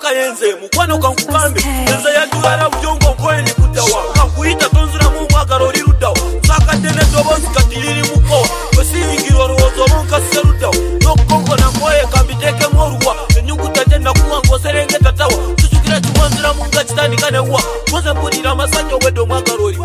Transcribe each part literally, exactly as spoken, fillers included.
kayenze mukwano kankugambe nze yatubara bujongo kweni kutawa kakuita tonzura mu mwagaro oli luddawo sakadene dobozi katiriri muko kwesingiro rozo bonka seruddawo nokongo na moye kambiteke moruwa enyuguta tenda kuwango serengeta tawa tuchukira tuwanzira munga kitandika newa koze mpulira masanyo wedo mwagaro oli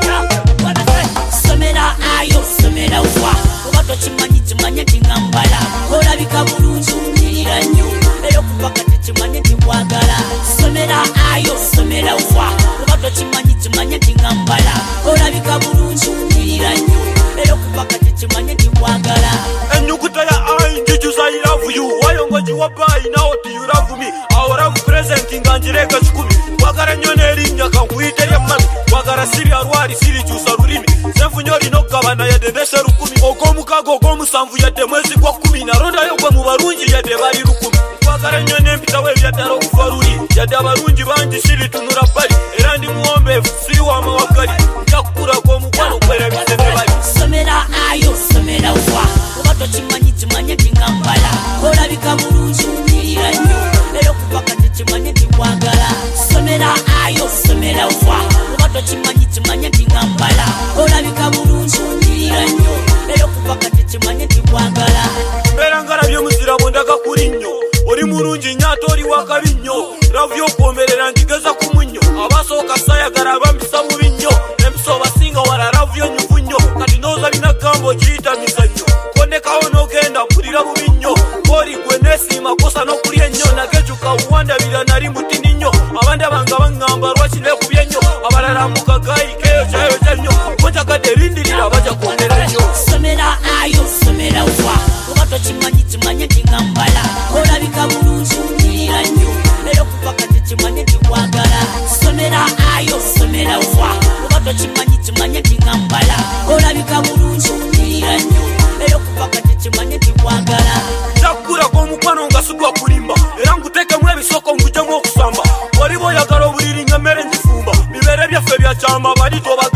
somera ayo somera uwa obato chimanyi chimanye tingambala olabika bulungi unyirira nnyo era okuva kati chimanye tikwagala somera ayo somera uwa obato chimanyi chimanye tingambala olabika bulungi unyirira nnyo era okuva kati chimanye tikwagala enyuguta ya I njijuza I love you wayongo jiwa bai na oti you love me our love present nganjireka chikumi wagara nyone erinnya kankuite ya mami wagara siri arwari siri chusa rurimi senfunyori no gabana ya dedeshe rukumi ogomukago ogomusanvu ya demwezi kwa kumi na ronda yogwa mu barungi ya debari rukumi wagara nyone mpitawe ya daro kufaruri ya dabarungi banji siri tunura bali erandi muombe siri wa mawakali njakukura kwa mukwano kwere bitene bali somera ayo somera uwa obato chimanyi chimanye tingambala olabika bulungi unyirira nnyo era okuva kati chimanye tikwagala somera ayo somera uwa obato chimanyi chimanye tingambala olabika bulungi unyirira nnyo era okuva kati chimanye tikwagala mbera ngalabye muzira bondaka kuli nnyo oli mulungi nyaata oli wakabi nnyo lavu y'okwomerera njigeza ku munnyo abasooka sayagala abambisa bubi nnyo emiso basinga wala lavu y'onyuvu nnyo kati nooza bina gambo giyita mizannyo kondekawo n'ogenda mpulira bubi nnyo oli gwe neesiima kosa n'okulya ennyo nagejuka wuwandabira nali mutini nnyo abandi abanga baŋŋamba lwaki neekubye nnyo abalala mukagayi keyo kyayoja nnyo konjagadde lindirira bajja kwongera nnyo somera ayo somera uwa obato chimanyi chimanye tingambala olabika bulungi unyirira nnyo era okuva kati chimanye tikwagala somera ayo somera uwa obato chimanyi chimanye tingambala olabika bulungi unyirira nnyo era okuva kati chimanye tikwagala njakukura kw'omukwano nga sigwa kulimba era nguteekemu ebisoko ngujjemu okusamba waliba oyagala obuliri nga mmere njifumba bibere byaffe byakyama bali toba